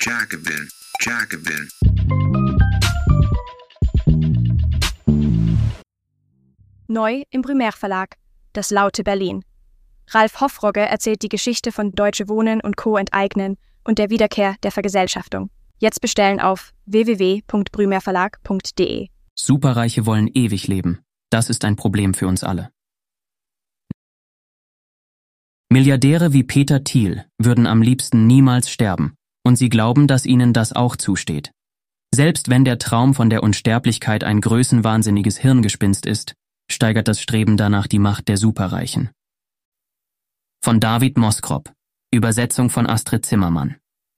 Jacobin, Jacobin. Neu im Primärverlag, das laute Berlin. Ralf Hoffrogge erzählt die Geschichte von Deutsche Wohnen und Co. enteignen und der Wiederkehr der Vergesellschaftung. Jetzt bestellen auf www.brümerverlag.de. Superreiche wollen ewig leben. Das ist ein Problem für uns alle. Milliardäre wie Peter Thiel würden am liebsten niemals sterben, und sie glauben, dass ihnen das auch zusteht. Selbst wenn der Traum von der Unsterblichkeit ein größenwahnsinniges Hirngespinst ist, steigert das Streben danach die Macht der Superreichen. Von David Moskrop, Übersetzung von Astrid Zimmermann.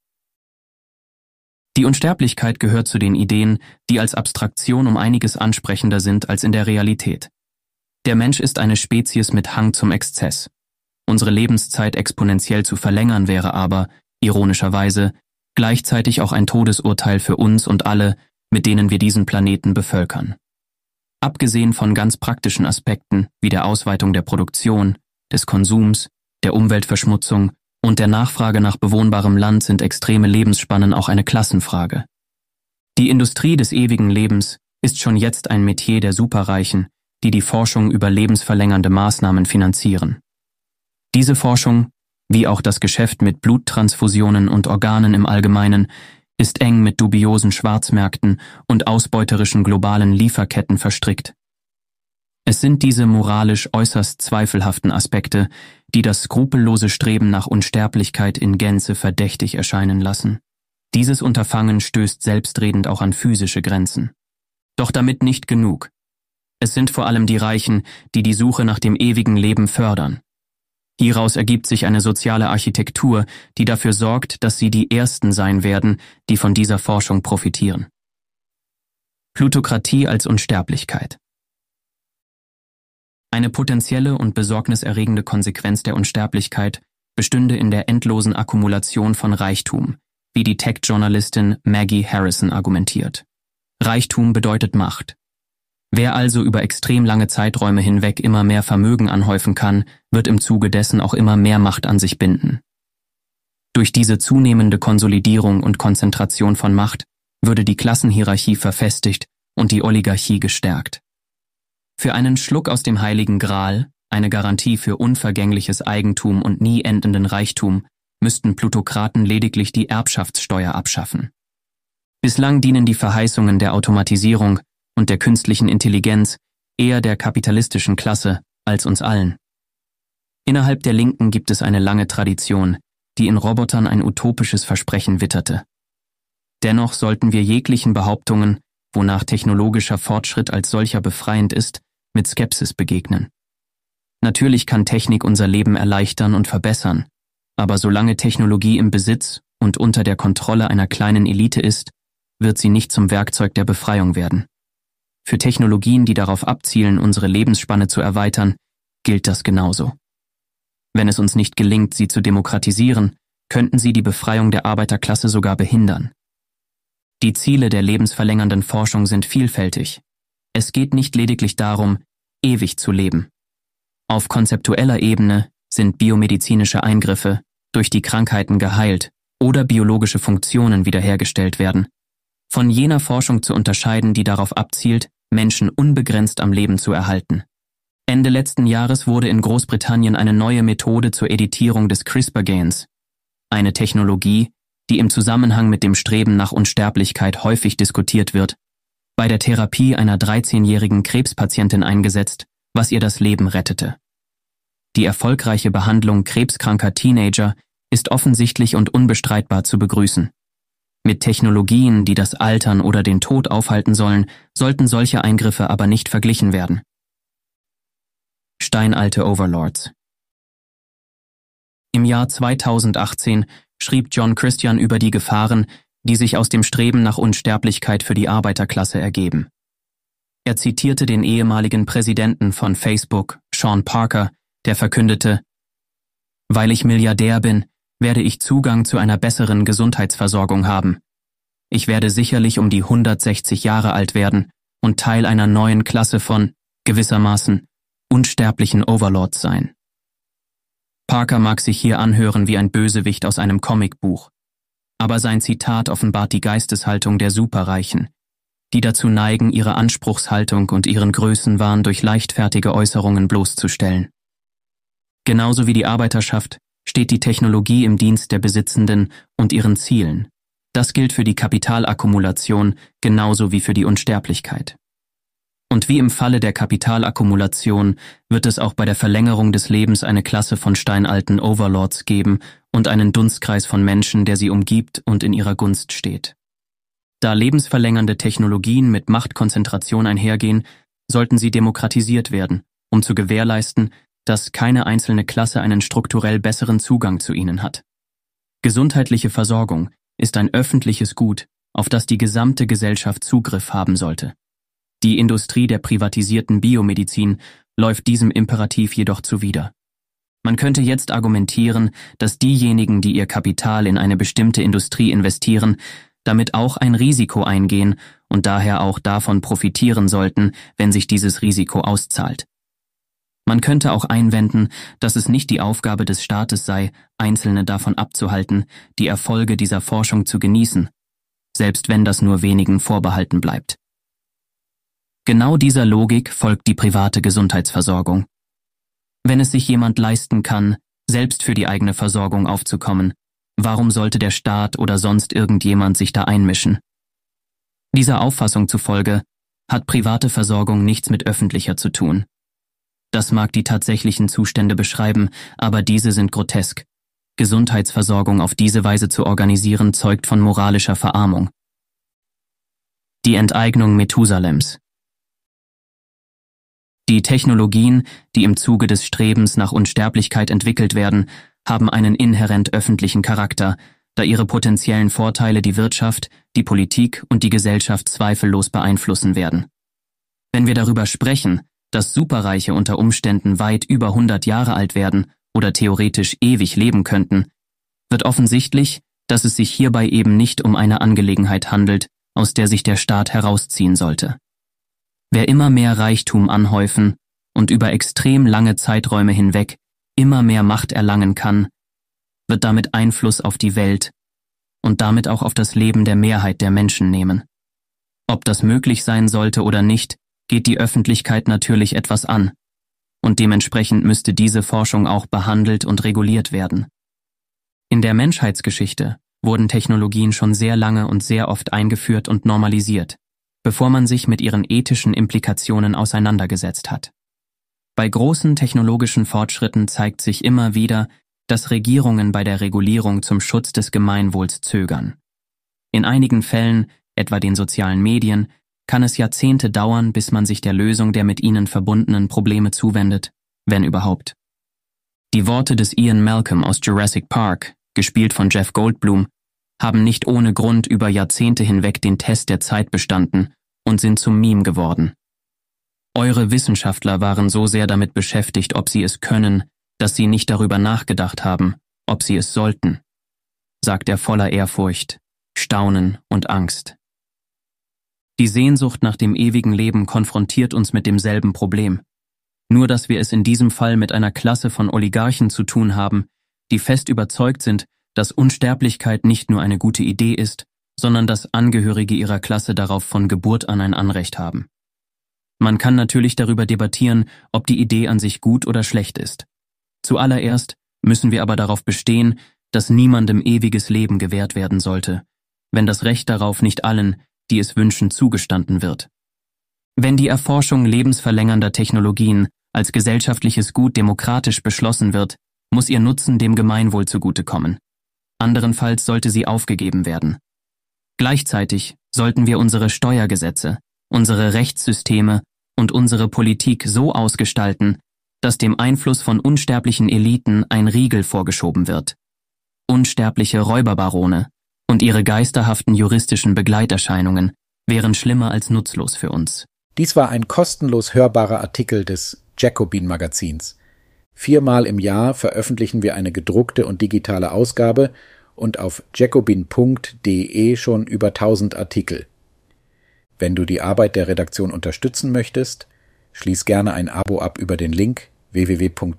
Die Unsterblichkeit gehört zu den Ideen, die als Abstraktion um einiges ansprechender sind als in der Realität. Der Mensch ist eine Spezies mit Hang zum Exzess. Unsere Lebenszeit exponentiell zu verlängern wäre aber, ironischerweise, gleichzeitig auch ein Todesurteil für uns und alle, mit denen wir diesen Planeten bevölkern. Abgesehen von ganz praktischen Aspekten wie der Ausweitung der Produktion, des Konsums, der Umweltverschmutzung und der Nachfrage nach bewohnbarem Land sind extreme Lebensspannen auch eine Klassenfrage. Die Industrie des ewigen Lebens ist schon jetzt ein Metier der Superreichen, die die Forschung über lebensverlängernde Maßnahmen finanzieren. Diese Forschung, wie auch das Geschäft mit Bluttransfusionen und Organen im Allgemeinen, ist eng mit dubiosen Schwarzmärkten und ausbeuterischen globalen Lieferketten verstrickt. Es sind diese moralisch äußerst zweifelhaften Aspekte, die das skrupellose Streben nach Unsterblichkeit in Gänze verdächtig erscheinen lassen. Dieses Unterfangen stößt selbstredend auch an physische Grenzen. Doch damit nicht genug. Es sind vor allem die Reichen, die die Suche nach dem ewigen Leben fördern. Hieraus ergibt sich eine soziale Architektur, die dafür sorgt, dass sie die Ersten sein werden, die von dieser Forschung profitieren. Plutokratie als Unsterblichkeit. Eine potenzielle und besorgniserregende Konsequenz der Unsterblichkeit bestünde in der endlosen Akkumulation von Reichtum, wie die Tech-Journalistin Maggie Harrison argumentiert. Reichtum bedeutet Macht. Wer also über extrem lange Zeiträume hinweg immer mehr Vermögen anhäufen kann, wird im Zuge dessen auch immer mehr Macht an sich binden. Durch diese zunehmende Konsolidierung und Konzentration von Macht würde die Klassenhierarchie verfestigt und die Oligarchie gestärkt. Für einen Schluck aus dem Heiligen Gral, eine Garantie für unvergängliches Eigentum und nie endenden Reichtum, müssten Plutokraten lediglich die Erbschaftssteuer abschaffen. Bislang dienen die Verheißungen der Automatisierung und der künstlichen Intelligenz eher der kapitalistischen Klasse als uns allen. Innerhalb der Linken gibt es eine lange Tradition, die in Robotern ein utopisches Versprechen witterte. Dennoch sollten wir jeglichen Behauptungen, wonach technologischer Fortschritt als solcher befreiend ist, mit Skepsis begegnen. Natürlich kann Technik unser Leben erleichtern und verbessern, aber solange Technologie im Besitz und unter der Kontrolle einer kleinen Elite ist, wird sie nicht zum Werkzeug der Befreiung werden. Für Technologien, die darauf abzielen, unsere Lebensspanne zu erweitern, gilt das genauso. Wenn es uns nicht gelingt, sie zu demokratisieren, könnten sie die Befreiung der Arbeiterklasse sogar behindern. Die Ziele der lebensverlängernden Forschung sind vielfältig. Es geht nicht lediglich darum, ewig zu leben. Auf konzeptueller Ebene sind biomedizinische Eingriffe, durch die Krankheiten geheilt oder biologische Funktionen wiederhergestellt werden, von jener Forschung zu unterscheiden, die darauf abzielt, Menschen unbegrenzt am Leben zu erhalten. Ende letzten Jahres wurde in Großbritannien eine neue Methode zur Editierung des CRISPR-Gens, eine Technologie, die im Zusammenhang mit dem Streben nach Unsterblichkeit häufig diskutiert wird, bei der Therapie einer 13-jährigen Krebspatientin eingesetzt, was ihr das Leben rettete. Die erfolgreiche Behandlung krebskranker Teenager ist offensichtlich und unbestreitbar zu begrüßen. Mit Technologien, die das Altern oder den Tod aufhalten sollen, sollten solche Eingriffe aber nicht verglichen werden. Steinalte Overlords. Im Jahr 2018 schrieb John Christian über die Gefahren, die sich aus dem Streben nach Unsterblichkeit für die Arbeiterklasse ergeben. Er zitierte den ehemaligen Präsidenten von Facebook, Sean Parker, der verkündete: „Weil ich Milliardär bin, werde ich Zugang zu einer besseren Gesundheitsversorgung haben. Ich werde sicherlich um die 160 Jahre alt werden und Teil einer neuen Klasse von, gewissermaßen, unsterblichen Overlords sein." Parker mag sich hier anhören wie ein Bösewicht aus einem Comicbuch. Aber sein Zitat offenbart die Geisteshaltung der Superreichen, die dazu neigen, ihre Anspruchshaltung und ihren Größenwahn durch leichtfertige Äußerungen bloßzustellen. Genauso wie die Arbeiterschaft steht die Technologie im Dienst der Besitzenden und ihren Zielen. Das gilt für die Kapitalakkumulation genauso wie für die Unsterblichkeit. Und wie im Falle der Kapitalakkumulation wird es auch bei der Verlängerung des Lebens eine Klasse von steinalten Overlords geben und einen Dunstkreis von Menschen, der sie umgibt und in ihrer Gunst steht. Da lebensverlängernde Technologien mit Machtkonzentration einhergehen, sollten sie demokratisiert werden, um zu gewährleisten, dass keine einzelne Klasse einen strukturell besseren Zugang zu ihnen hat. Gesundheitliche Versorgung ist ein öffentliches Gut, auf das die gesamte Gesellschaft Zugriff haben sollte. Die Industrie der privatisierten Biomedizin läuft diesem Imperativ jedoch zuwider. Man könnte jetzt argumentieren, dass diejenigen, die ihr Kapital in eine bestimmte Industrie investieren, damit auch ein Risiko eingehen und daher auch davon profitieren sollten, wenn sich dieses Risiko auszahlt. Man könnte auch einwenden, dass es nicht die Aufgabe des Staates sei, Einzelne davon abzuhalten, die Erfolge dieser Forschung zu genießen, selbst wenn das nur wenigen vorbehalten bleibt. Genau dieser Logik folgt die private Gesundheitsversorgung. Wenn es sich jemand leisten kann, selbst für die eigene Versorgung aufzukommen, warum sollte der Staat oder sonst irgendjemand sich da einmischen? Dieser Auffassung zufolge hat private Versorgung nichts mit öffentlicher zu tun. Das mag die tatsächlichen Zustände beschreiben, aber diese sind grotesk. Gesundheitsversorgung auf diese Weise zu organisieren, zeugt von moralischer Verarmung. Die Enteignung Methusalems. Die Technologien, die im Zuge des Strebens nach Unsterblichkeit entwickelt werden, haben einen inhärent öffentlichen Charakter, da ihre potenziellen Vorteile die Wirtschaft, die Politik und die Gesellschaft zweifellos beeinflussen werden. Wenn wir darüber sprechen, dass Superreiche unter Umständen weit über 100 Jahre alt werden oder theoretisch ewig leben könnten, wird offensichtlich, dass es sich hierbei eben nicht um eine Angelegenheit handelt, aus der sich der Staat herausziehen sollte. Wer immer mehr Reichtum anhäufen und über extrem lange Zeiträume hinweg immer mehr Macht erlangen kann, wird damit Einfluss auf die Welt und damit auch auf das Leben der Mehrheit der Menschen nehmen. Ob das möglich sein sollte oder nicht, geht die Öffentlichkeit natürlich etwas an, und dementsprechend müsste diese Forschung auch behandelt und reguliert werden. In der Menschheitsgeschichte wurden Technologien schon sehr lange und sehr oft eingeführt und normalisiert, bevor man sich mit ihren ethischen Implikationen auseinandergesetzt hat. Bei großen technologischen Fortschritten zeigt sich immer wieder, dass Regierungen bei der Regulierung zum Schutz des Gemeinwohls zögern. In einigen Fällen, etwa den sozialen Medien, kann es Jahrzehnte dauern, bis man sich der Lösung der mit ihnen verbundenen Probleme zuwendet, wenn überhaupt. Die Worte des Ian Malcolm aus Jurassic Park, gespielt von Jeff Goldblum, haben nicht ohne Grund über Jahrzehnte hinweg den Test der Zeit bestanden und sind zum Meme geworden. Eure Wissenschaftler waren so sehr damit beschäftigt, ob sie es können, dass sie nicht darüber nachgedacht haben, ob sie es sollten, sagt er voller Ehrfurcht, Staunen und Angst. Die Sehnsucht nach dem ewigen Leben konfrontiert uns mit demselben Problem. Nur dass wir es in diesem Fall mit einer Klasse von Oligarchen zu tun haben, die fest überzeugt sind, dass Unsterblichkeit nicht nur eine gute Idee ist, sondern dass Angehörige ihrer Klasse darauf von Geburt an ein Anrecht haben. Man kann natürlich darüber debattieren, ob die Idee an sich gut oder schlecht ist. Zuallererst müssen wir aber darauf bestehen, dass niemandem ewiges Leben gewährt werden sollte, wenn das Recht darauf nicht allen, die es wünschen, zugestanden wird. Wenn die Erforschung lebensverlängernder Technologien als gesellschaftliches Gut demokratisch beschlossen wird, muss ihr Nutzen dem Gemeinwohl zugutekommen. Anderenfalls sollte sie aufgegeben werden. Gleichzeitig sollten wir unsere Steuergesetze, unsere Rechtssysteme und unsere Politik so ausgestalten, dass dem Einfluss von unsterblichen Eliten ein Riegel vorgeschoben wird. Unsterbliche Räuberbarone und ihre geisterhaften juristischen Begleiterscheinungen wären schlimmer als nutzlos für uns. Dies war ein kostenlos hörbarer Artikel des Jacobin-Magazins. 4-mal im Jahr veröffentlichen wir eine gedruckte und digitale Ausgabe und auf jacobin.de schon über 1000 Artikel. Wenn du die Arbeit der Redaktion unterstützen möchtest, schließ gerne ein Abo ab über den Link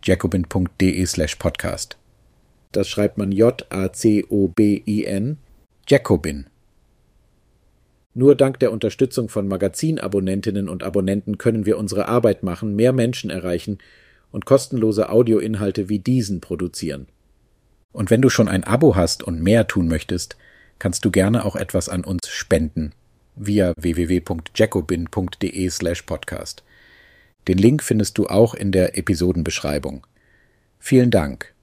www.jacobin.de/podcast. Das schreibt man Jacobin Jacobin. Nur dank der Unterstützung von Magazinabonnentinnen und Abonnenten können wir unsere Arbeit machen, mehr Menschen erreichen und kostenlose Audioinhalte wie diesen produzieren. Und wenn du schon ein Abo hast und mehr tun möchtest, kannst du gerne auch etwas an uns spenden via www.jacobin.de/podcast. Den Link findest du auch in der Episodenbeschreibung. Vielen Dank.